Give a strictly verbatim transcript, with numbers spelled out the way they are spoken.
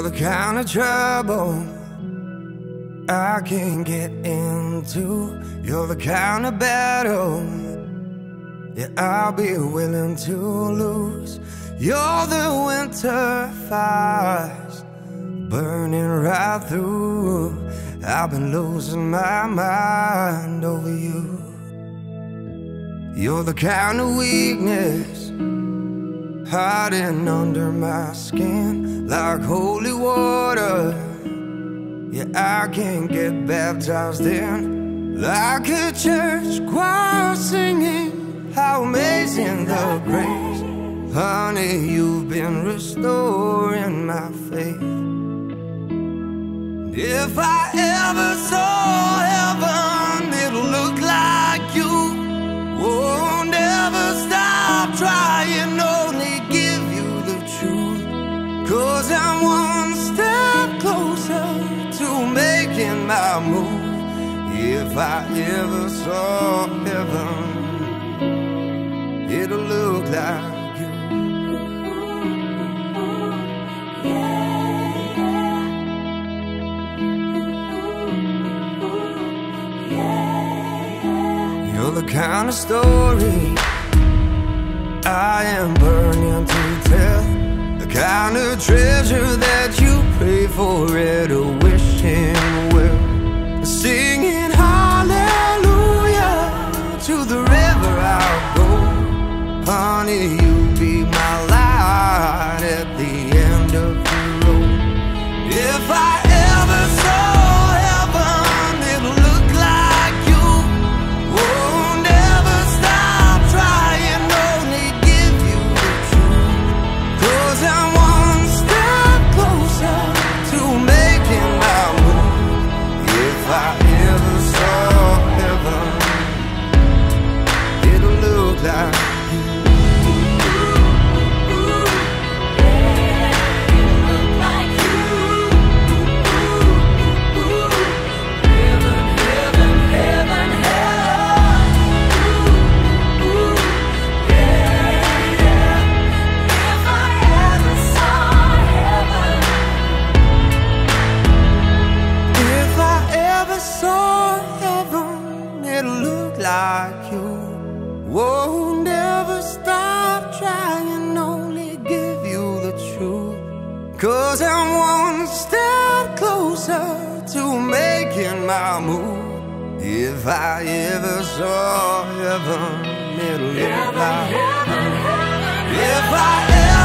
the kind of trouble I can't get into. You're the kind of battle, yeah, I'll be willing to lose. You're the winter fires burning right through. I've been losing my mind over you. You're the kind of weakness hiding under my skin like holy water. Yeah, I can't get baptized in, like a church choir singing how amazing the grace. Honey, you've been restoring my faith. If I ever saw heaven, it'll look like you. Won't ever stop trying, only give you the truth. 'Cause I'm one step closer to making my move. If I ever saw heaven, it'll look like you. You're the kind of story I am burning to tell, the kind of treasure that you pray for at a wishing well, singing hallelujah to the river I'll go. Honey, you'll be my light at the end of the road. If I ever saw heaven, it'll look like you. Won't ever stop trying, only give you the truth. 'Cause I'm one step closer to making my move. If I ever saw heaven, it'll look like you. Like you, won't ever stop trying, only give you the truth. 'Cause I'm one step closer to making my move. If I ever saw heaven, it'll look like. If I ever